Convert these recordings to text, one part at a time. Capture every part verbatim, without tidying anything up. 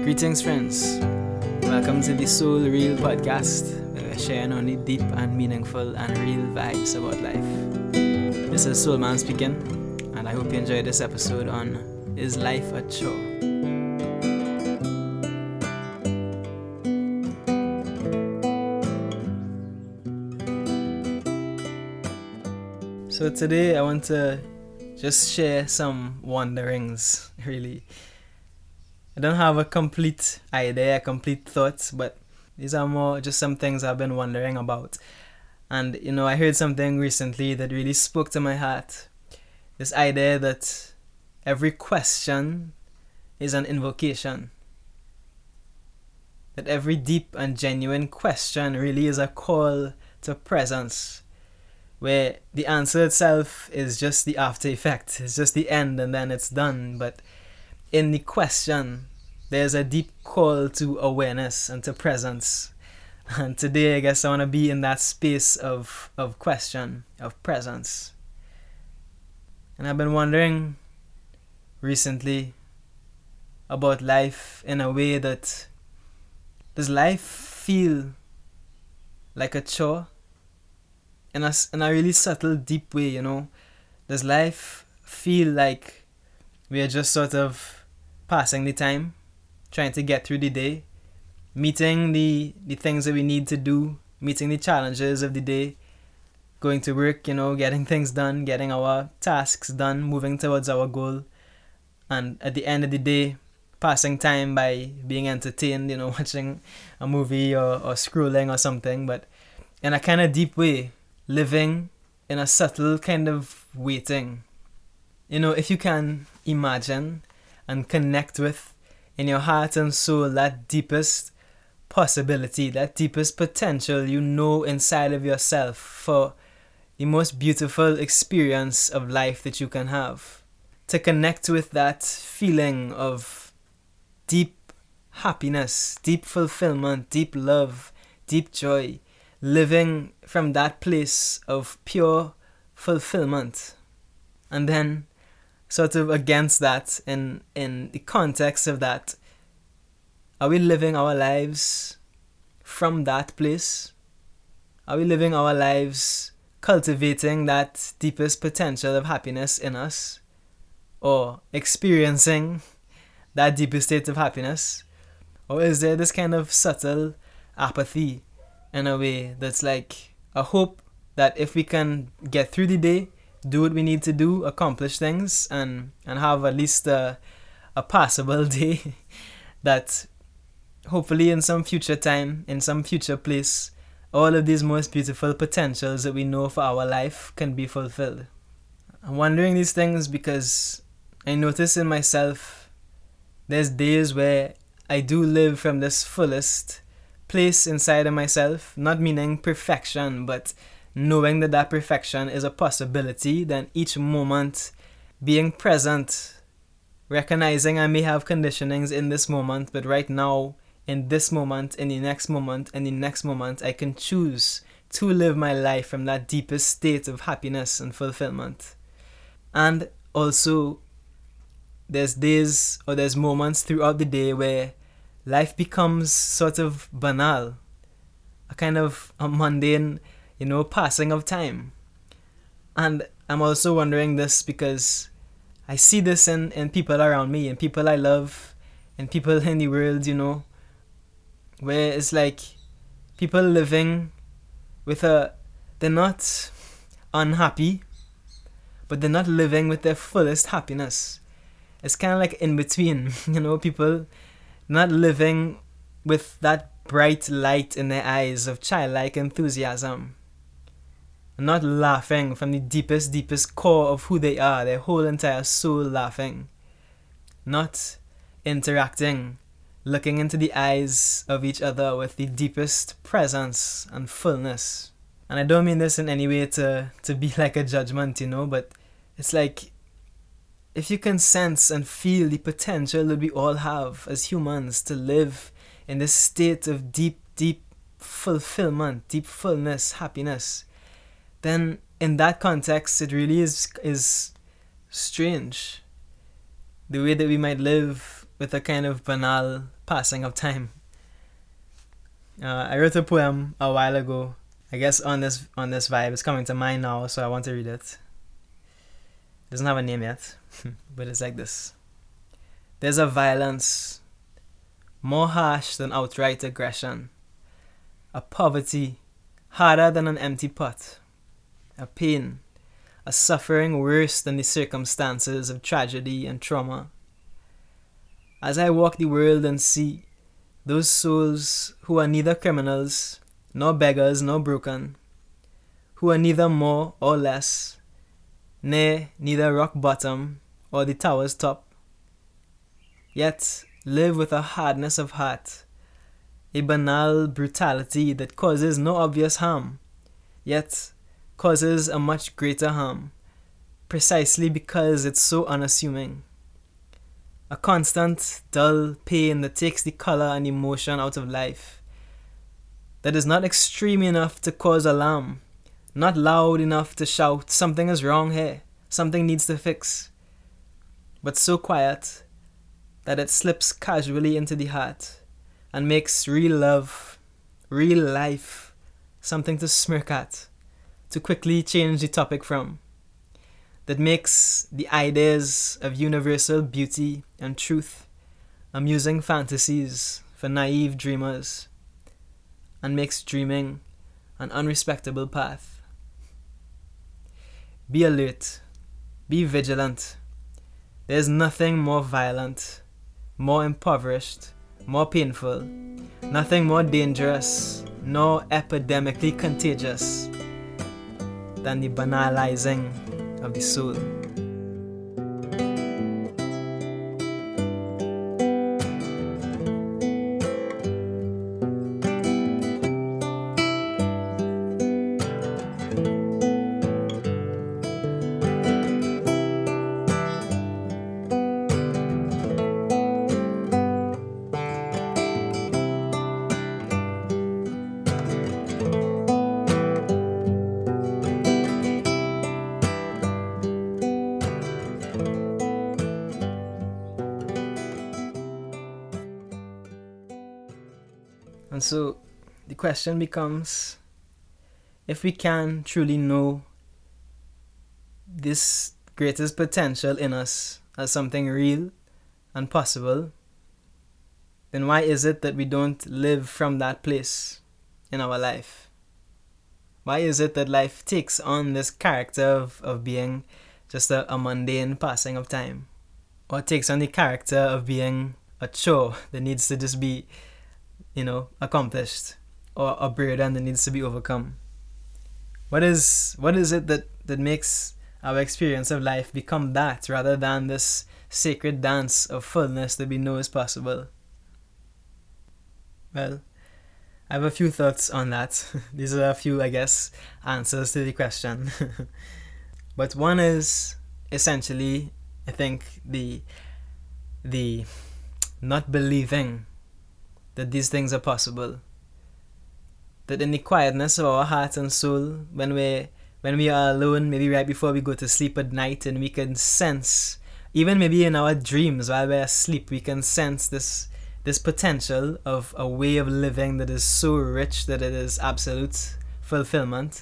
Greetings, friends. Welcome to the Soul Real podcast, where we're sharing only deep and meaningful and real vibes about life. This is Soul Man speaking, and I hope you enjoyed this episode on Is Life a Chore? So today I want to just share some wanderings, really. I don't have a complete idea, a complete thoughts, but these are more just some things I've been wondering about. And, you know, I heard something recently that really spoke to my heart. This idea that every question is an invocation. That every deep and genuine question really is a call to presence, where the answer itself is just the after effect. It's just the end and then it's done. But in the question, there's a deep call to awareness and to presence. And today, I guess I want to be in that space of, of question, of presence. And I've been wondering recently about life in a way that, does life feel like a chore? In a, in a really subtle, deep way, you know? Does life feel like we are just sort of passing the time, trying to get through the day, meeting the, the things that we need to do, meeting the challenges of the day, going to work, you know, getting things done, getting our tasks done, moving towards our goal, and at the end of the day, passing time by being entertained, you know, watching a movie or, or scrolling or something, but in a kind of deep way, living in a subtle kind of waiting. You know, if you can imagine and connect with in your heart and soul that deepest possibility, that deepest potential you know inside of yourself for the most beautiful experience of life that you can have. To connect with that feeling of deep happiness, deep fulfillment, deep love, deep joy, living from that place of pure fulfillment. And then sort of against that, in, in the context of that, are we living our lives from that place? Are we living our lives cultivating that deepest potential of happiness in us? Or experiencing that deepest state of happiness? Or is there this kind of subtle apathy in a way that's like a hope that if we can get through the day, do what we need to do, accomplish things, and, and have at least a, a passable day, that hopefully in some future time, in some future place, all of these most beautiful potentials that we know for our life can be fulfilled. I'm wondering these things because I notice in myself there's days where I do live from this fullest place inside of myself, not meaning perfection, but knowing that that perfection is a possibility, then each moment being present, recognizing I may have conditionings in this moment, but right now, in this moment, in the next moment, in the next moment, I can choose to live my life from that deepest state of happiness and fulfillment. And also, there's days or there's moments throughout the day where life becomes sort of banal, a kind of a mundane, you know, passing of time. And I'm also wondering this because I see this in, in people around me, and people I love, and people in the world, you know, where it's like people living with a, they're not unhappy, but they're not living with their fullest happiness. It's kind of like in between, you know, people not living with that bright light in their eyes of childlike enthusiasm. Not laughing from the deepest, deepest core of who they are, their whole entire soul laughing. Not interacting, looking into the eyes of each other with the deepest presence and fullness. And I don't mean this in any way to, to be like a judgment, you know, but it's like, if you can sense and feel the potential that we all have as humans to live in this state of deep, deep fulfillment, deep fullness, happiness, then in that context, it really is is strange. The way that we might live with a kind of banal passing of time. Uh, I wrote a poem a while ago. I guess on this on this vibe, it's coming to mind now, so I want to read it. It doesn't have a name yet, but it's like this. There's a violence more harsh than outright aggression, a poverty harder than an empty pot, a pain, a suffering worse than the circumstances of tragedy and trauma. As I walk the world and see those souls who are neither criminals, nor beggars, nor broken, who are neither more or less, nay, neither rock bottom or the tower's top, yet live with a hardness of heart, a banal brutality that causes no obvious harm, yet causes a much greater harm, precisely because it's so unassuming. A constant, dull pain that takes the color and emotion out of life, that is not extreme enough to cause alarm, not loud enough to shout, something is wrong here, something needs to fix, but so quiet that it slips casually into the heart and makes real love, real life, something to smirk at, to quickly change the topic from, that makes the ideas of universal beauty and truth amusing fantasies for naive dreamers, and makes dreaming an unrespectable path. Be alert, be vigilant. There's nothing more violent, more impoverished, more painful, nothing more dangerous, nor epidemically contagious than the banalizing of the soul. And so the question becomes, if we can truly know this greatest potential in us as something real and possible, then why is it that we don't live from that place in our life? Why is it that life takes on this character of, of being just a, a mundane passing of time? Or takes on the character of being a chore that needs to just be, you know, accomplished, or a burden that needs to be overcome? What is what is it that, that makes our experience of life become that, rather than this sacred dance of fullness that we know is possible? Well, I have a few thoughts on that. These are a few, I guess, answers to the question. But one is essentially, I think, the the not believing that these things are possible. That in the quietness of our heart and soul, when we when we are alone, maybe right before we go to sleep at night, and we can sense, even maybe in our dreams while we're asleep, we can sense this this potential of a way of living that is so rich that it is absolute fulfillment.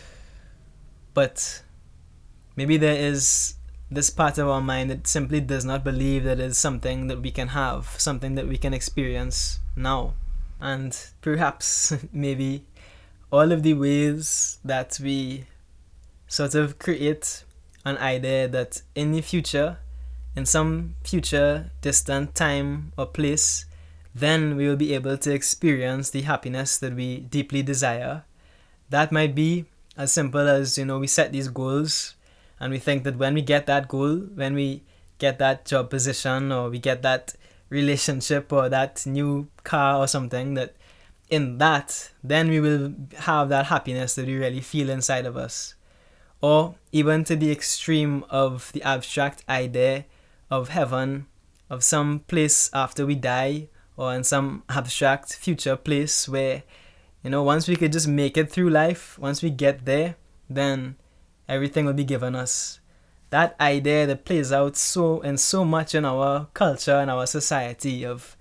But maybe there is this part of our mind that simply does not believe that it is something that we can have, something that we can experience now. And perhaps maybe all of the ways that we sort of create an idea that in the future, in some future distant time or place, then we will be able to experience the happiness that we deeply desire. That might be as simple as, you know, we set these goals, and we think that when we get that goal, when we get that job position, or we get that relationship, or that new car or something, that in that, then we will have that happiness that we really feel inside of us. Or even to the extreme of the abstract idea of heaven, of some place after we die, or in some abstract future place where, you know, once we could just make it through life, once we get there, then everything will be given us. That idea that plays out so and so much in our culture and our society of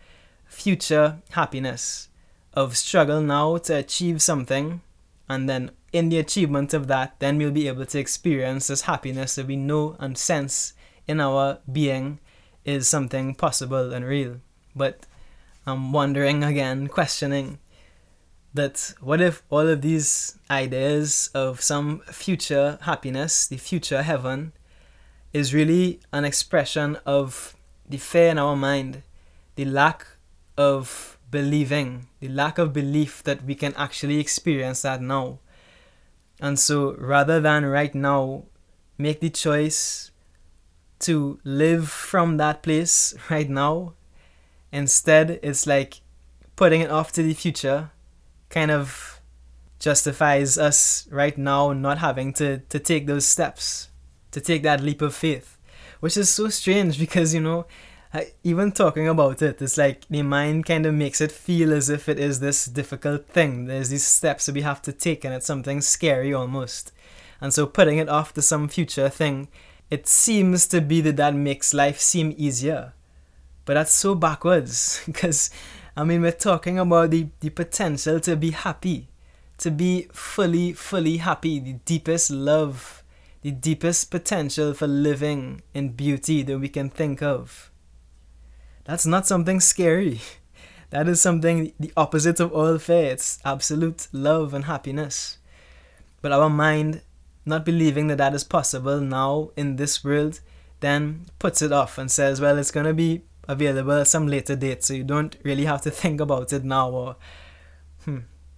future happiness, of struggle now to achieve something, and then in the achievement of that, then we'll be able to experience this happiness that we know and sense in our being is something possible and real. But I'm wondering again, questioning, that what if all of these ideas of some future happiness, the future heaven, is really an expression of the fear in our mind, the lack of believing, the lack of belief that we can actually experience that now. And so rather than right now make the choice to live from that place right now, instead it's like putting it off to the future kind of justifies us right now not having to, to take those steps, to take that leap of faith, which is so strange because, you know, I, even talking about it, it's like the mind kind of makes it feel as if it is this difficult thing. There's these steps that we have to take and it's something scary almost. And so putting it off to some future thing, it seems to be that that makes life seem easier. But that's so backwards because, I mean, we're talking about the, the potential to be happy, to be fully, fully happy, the deepest love, the deepest potential for living in beauty that we can think of. That's not something scary. That is something the opposite of all fear. It's absolute love and happiness. But our mind, not believing that that is possible now in this world, then puts it off and says, well, it's going to be available at some later date, so you don't really have to think about it now. Or, hmm.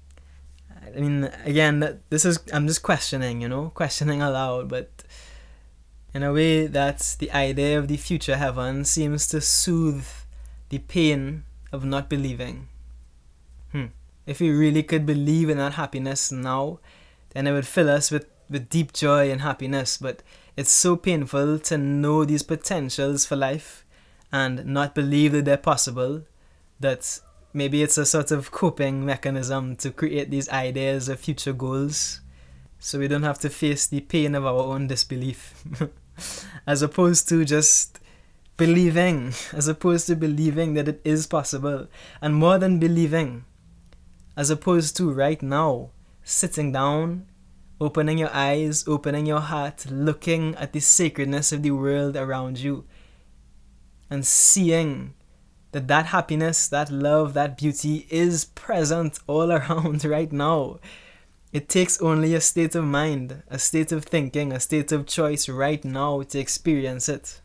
I mean, again, this is, I'm just questioning, you know, questioning aloud, but in a way that the idea of the future heaven seems to soothe the pain of not believing. Hmm. If we really could believe in that happiness now, then it would fill us with, with deep joy and happiness. But it's so painful to know these potentials for life and not believe that they're possible, that maybe it's a sort of coping mechanism to create these ideas of future goals so we don't have to face the pain of our own disbelief. As opposed to just believing, as opposed to believing that it is possible, and more than believing, as opposed to right now, sitting down, opening your eyes, opening your heart, looking at the sacredness of the world around you, and seeing that that happiness, that love, that beauty is present all around right now. It takes only a state of mind, a state of thinking, a state of choice right now to experience it.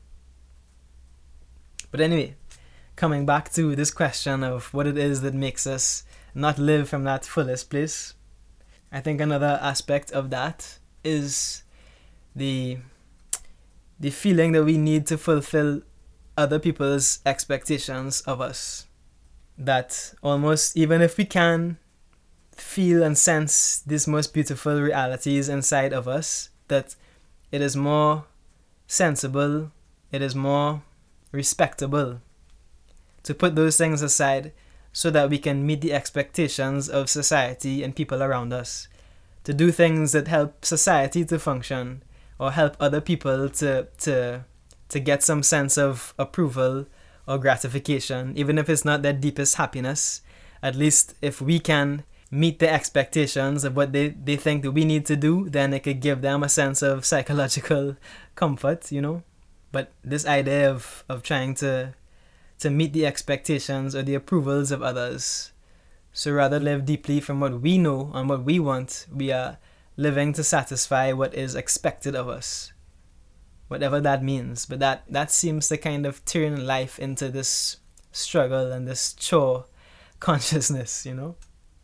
But anyway, coming back to this question of what it is that makes us not live from that fullest place, I think another aspect of that is the the feeling that we need to fulfill other people's expectations of us. That almost, even if we can feel and sense these most beautiful realities inside of us, that it is more sensible, it is more respectable to put those things aside so that we can meet the expectations of society and people around us, to do things that help society to function or help other people to to to get some sense of approval or gratification, even if it's not their deepest happiness. At least if we can meet the expectations of what they, they think that we need to do, then it could give them a sense of psychological comfort, you know. But this idea of, of trying to to meet the expectations or the approvals of others, so rather live deeply from what we know and what we want, we are living to satisfy what is expected of us, whatever that means. But that, that seems to kind of turn life into this struggle and this chore consciousness, you know.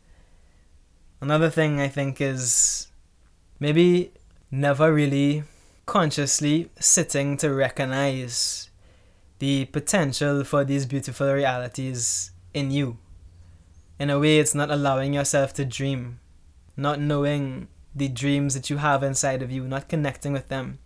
Another thing I think is maybe never really consciously sitting to recognize the potential for these beautiful realities in you. In a way, it's not allowing yourself to dream, not knowing the dreams that you have inside of you, not connecting with them,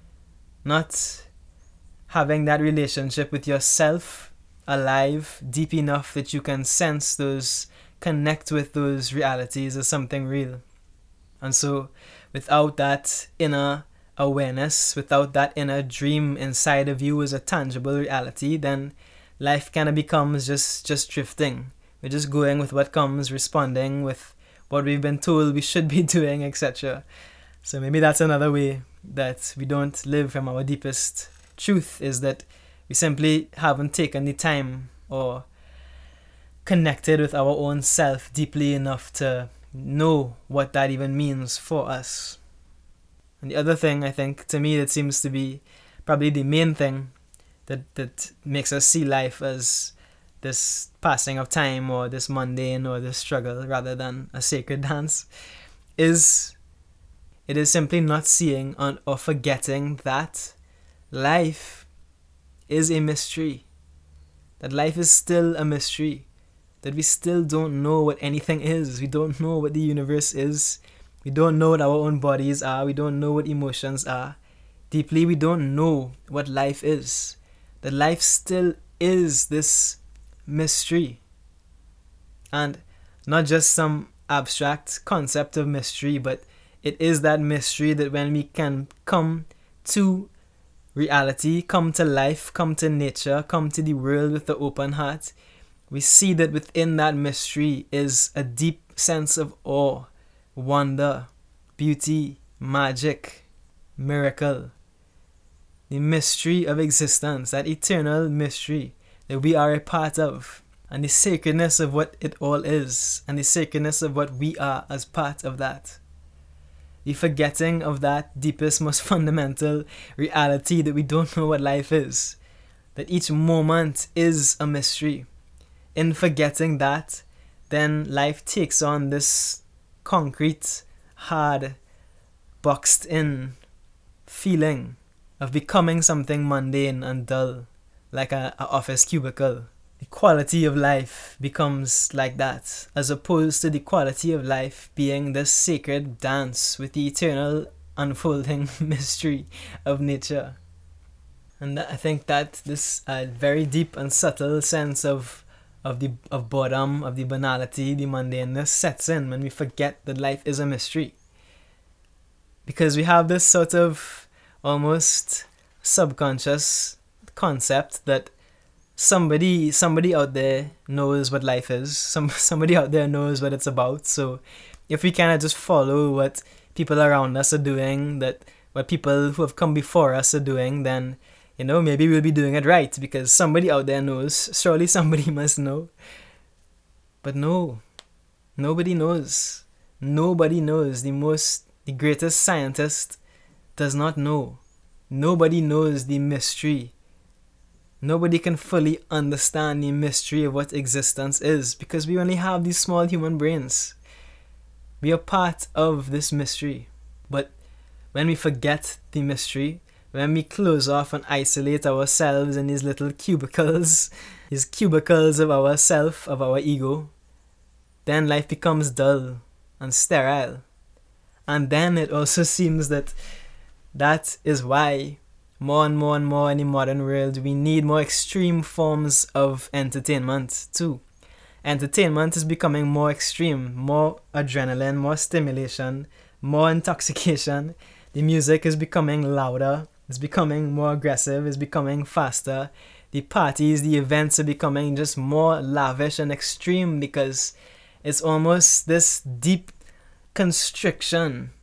not having that relationship with yourself alive, deep enough that you can sense those, connect with those realities as something real. And so without that inner awareness, without that inner dream inside of you as a tangible reality, then life kind of becomes just just drifting. We're just going with what comes, responding with what we've been told we should be doing, et cetera. So maybe that's another way that we don't live from our deepest truth, is that we simply haven't taken the time or connected with our own self deeply enough to know what that even means for us. And the other thing, I think, to me, that seems to be probably the main thing that, that makes us see life as this passing of time or this mundane or this struggle rather than a sacred dance, is it is simply not seeing or forgetting that life is a mystery. That life is still a mystery. That we still don't know what anything is. We don't know what the universe is. We don't know what our own bodies are. We don't know what emotions are. Deeply, we don't know what life is. That life still is this mystery. And not just some abstract concept of mystery, but it is that mystery that when we can come to reality, come to life, come to nature, come to the world with the open heart, we see that within that mystery is a deep sense of awe, wonder, beauty, magic, miracle. The mystery of existence, that eternal mystery that we are a part of, and the sacredness of what it all is, and the sacredness of what we are as part of that. The forgetting of that deepest, most fundamental reality that we don't know what life is, that each moment is a mystery. In forgetting that, then life takes on this concrete, hard, boxed in feeling of becoming something mundane and dull, like a, a office cubicle. The quality of life becomes like that, as opposed to the quality of life being this sacred dance with the eternal unfolding mystery of nature. And I think that this uh, very deep and subtle sense of of the of boredom, of the banality, the mundaneness sets in when we forget that life is a mystery. Because we have this sort of almost subconscious concept that somebody somebody out there knows what life is. Some somebody out there knows what it's about. So if we kind of just follow what people around us are doing, that what people who have come before us are doing, then, you know, maybe we'll be doing it right because somebody out there knows. Surely somebody must know. But no, nobody knows. Nobody knows. The most, the greatest scientist does not know. Nobody knows the mystery. Nobody can fully understand the mystery of what existence is because we only have these small human brains. We are part of this mystery. But when we forget the mystery, when we close off and isolate ourselves in these little cubicles, these cubicles of our self, of our ego, then life becomes dull and sterile. And then it also seems that that is why more and more and more in the modern world we need more extreme forms of entertainment too. Entertainment is becoming more extreme, more adrenaline, more stimulation, more intoxication. The music is becoming louder. It's becoming more aggressive, it's becoming faster. The parties, the events are becoming just more lavish and extreme because it's almost this deep constriction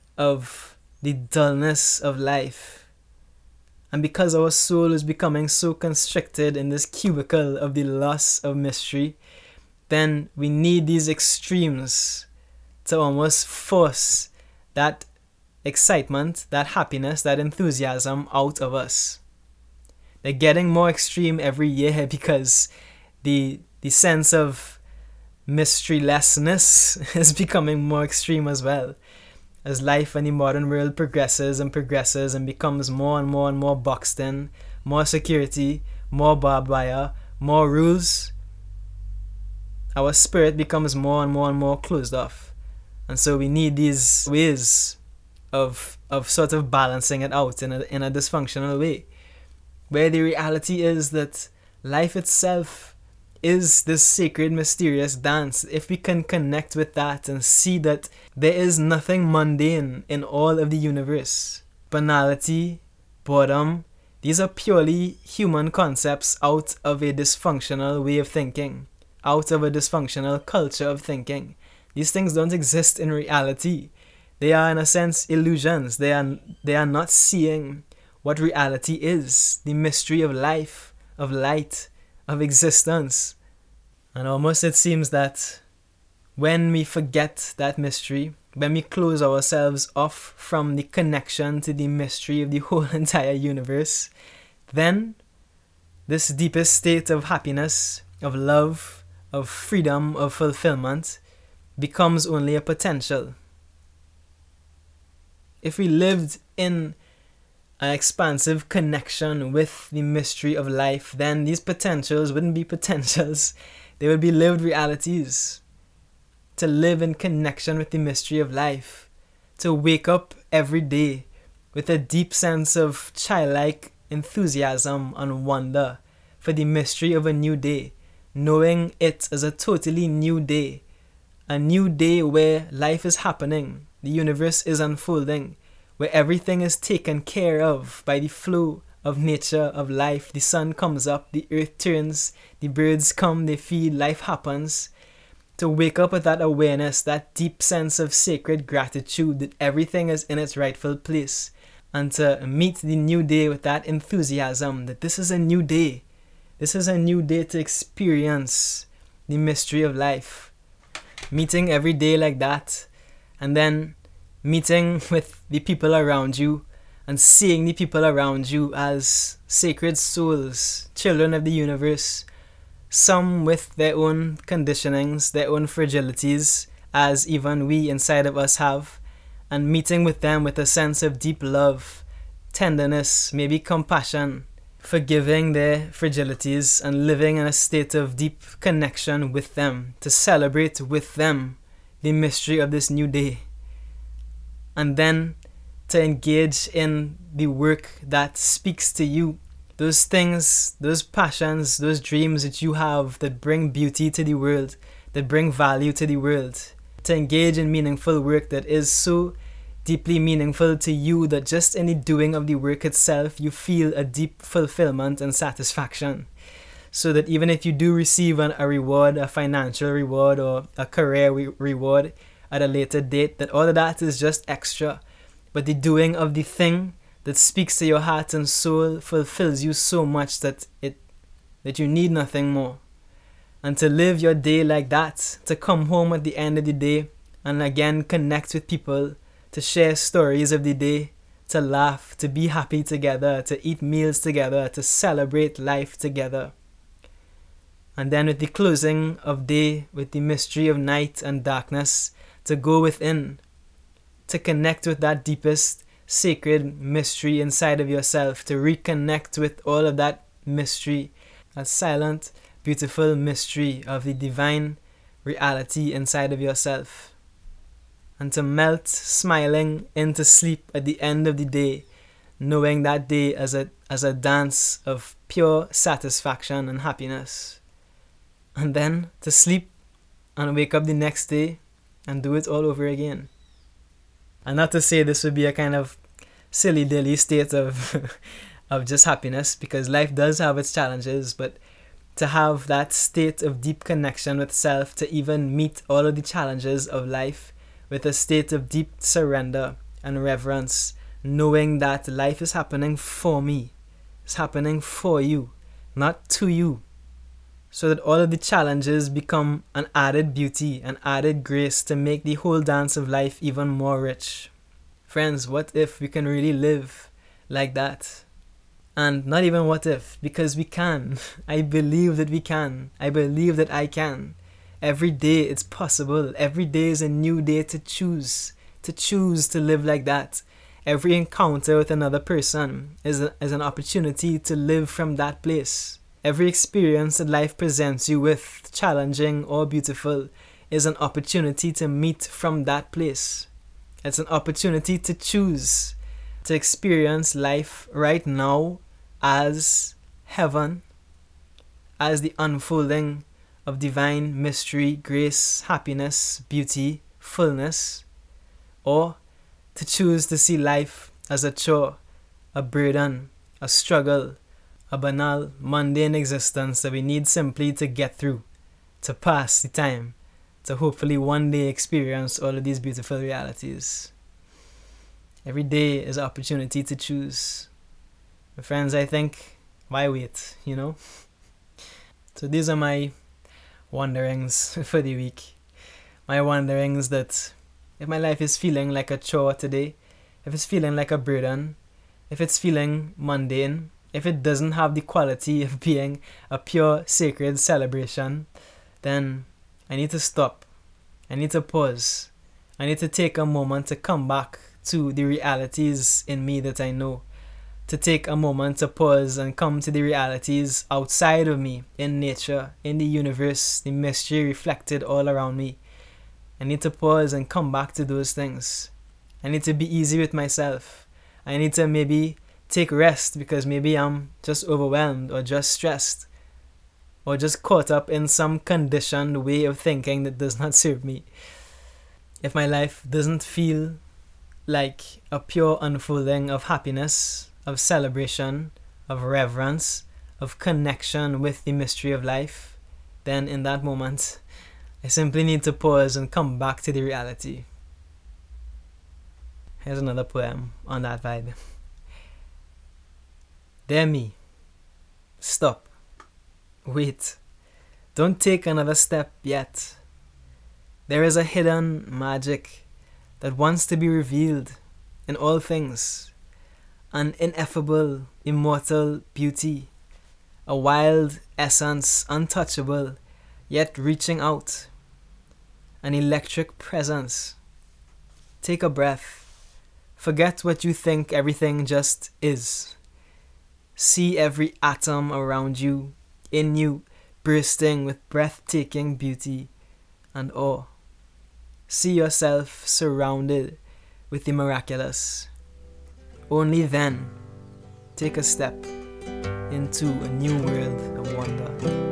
of the dullness of life. And because our soul is becoming so constricted in this cubicle of the loss of mystery, then we need these extremes to almost force that excitement, that happiness, that enthusiasm out of us. They're getting more extreme every year because the the sense of mysterylessness is becoming more extreme as well. As life in the modern world progresses and progresses and becomes more and more and more boxed in, more security, more barbed wire, more rules, our spirit becomes more and more and more closed off. And so we need these ways of of sort of balancing it out in a in a dysfunctional way, where the reality is that life itself is this sacred, mysterious dance. If we can connect with that and see that there is nothing mundane in all of the universe, banality, boredom, These are purely human concepts out of a dysfunctional way of thinking, out of a dysfunctional culture of thinking. These things don't exist in reality. They are, in a sense, illusions. They are, they are not seeing what reality is, the mystery of life, of light, of existence. And almost it seems that when we forget that mystery, when we close ourselves off from the connection to the mystery of the whole entire universe, then this deepest state of happiness, of love, of freedom, of fulfillment becomes only a potential. If we lived in an expansive connection with the mystery of life, then these potentials wouldn't be potentials. They would be lived realities. To live in connection with the mystery of life. To wake up every day with a deep sense of childlike enthusiasm and wonder for the mystery of a new day. Knowing it as a totally new day. A new day where life is happening. The universe is unfolding. Where everything is taken care of by the flow of nature, of life. The sun comes up, the earth turns, the birds come, they feed, life happens. To wake up with that awareness, that deep sense of sacred gratitude that everything is in its rightful place. And to meet the new day with that enthusiasm that this is a new day. This is a new day to experience the mystery of life. Meeting every day like that, and then meeting with the people around you and seeing the people around you as sacred souls, children of the universe, some with their own conditionings, their own fragilities, as even we inside of us have, and meeting with them with a sense of deep love, tenderness, maybe compassion, forgiving their fragilities and living in a state of deep connection with them, to celebrate with them the mystery of this new day. And then to engage in the work that speaks to you. Those things, those passions, those dreams that you have that bring beauty to the world, that bring value to the world. To engage in meaningful work that is so deeply meaningful to you that just in the doing of the work itself, you feel a deep fulfillment and satisfaction. So that even if you do receive an, a reward, a financial reward or a career re- reward, at a later date, that all of that is just extra. But the doing of the thing that speaks to your heart and soul fulfills you so much that it that you need nothing more. And to live your day like that, to come home at the end of the day and again connect with people, to share stories of the day, to laugh, to be happy together, to eat meals together, to celebrate life together. And then with the closing of day, with the mystery of night and darkness, to go within, to connect with that deepest sacred mystery inside of yourself, to reconnect with all of that mystery, a silent, beautiful mystery of the divine reality inside of yourself. And to melt smiling into sleep at the end of the day, knowing that day as a as a dance of pure satisfaction and happiness. And then to sleep and wake up the next day and do it all over again. And not to say this would be a kind of silly dilly state of of just happiness, because life does have its challenges, but to have that state of deep connection with self, to even meet all of the challenges of life with a state of deep surrender and reverence, knowing that life is happening for me, it's happening for you, not to you. So that all of the challenges become an added beauty, an added grace to make the whole dance of life even more rich. Friends, what if we can really live like that? And not even what if, because we can. I believe that we can. I believe that I can. Every day it's possible. Every day is a new day to choose. To choose to live like that. Every encounter with another person is, a, is an opportunity to live from that place. Every experience that life presents you with, challenging or beautiful, is an opportunity to meet from that place. It's an opportunity to choose to experience life right now as heaven, as the unfolding of divine mystery, grace, happiness, beauty, fullness, or to choose to see life as a chore, a burden, a struggle, a banal, mundane existence that we need simply to get through, to pass the time, to hopefully one day experience all of these beautiful realities. Every day is an opportunity to choose. My friends, I think, why wait, you know? So these are my wanderings for the week. My wanderings that if my life is feeling like a chore today, if it's feeling like a burden, if it's feeling mundane, if it doesn't have the quality of being a pure sacred celebration, then I need to stop. I need to pause. I need to take a moment to come back to the realities in me that I know. To take a moment to pause and come to the realities outside of me, in nature, in the universe, the mystery reflected all around me. I need to pause and come back to those things. I need to be easy with myself. I need to maybe take rest because maybe I'm just overwhelmed or just stressed or just caught up in some conditioned way of thinking that does not serve me. If my life doesn't feel like a pure unfolding of happiness, of celebration, of reverence, of connection with the mystery of life, then in that moment, I simply need to pause and come back to the reality. Here's another poem on that vibe. Dear me, stop, wait, don't take another step yet. There is a hidden magic that wants to be revealed in all things, an ineffable, immortal beauty, a wild essence untouchable, yet reaching out, an electric presence. Take a breath. Forget what you think everything just is. See every atom around you, in you, bursting with breathtaking beauty and awe. See yourself surrounded with the miraculous. Only then, take a step into a new world of wonder.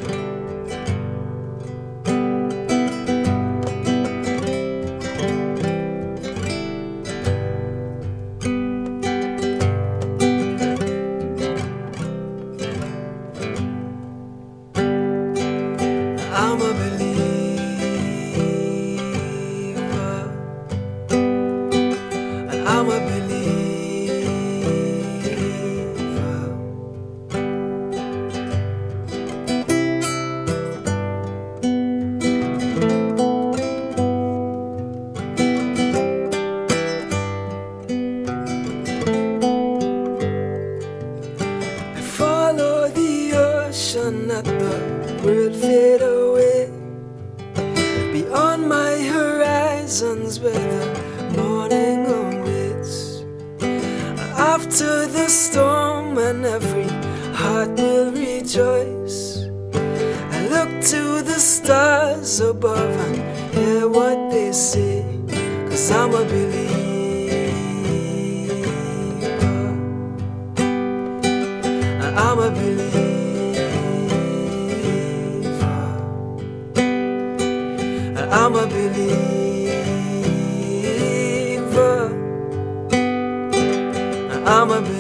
I'm a believer, and I'm a believer. I follow the ocean, let the world fade away. Beyond my horizons where the morning awaits. After the storm and every heart will rejoice. I look to the stars above and hear what they say, 'cause I'm a believer. I'm a believer. I'm a believer. I'm a believer.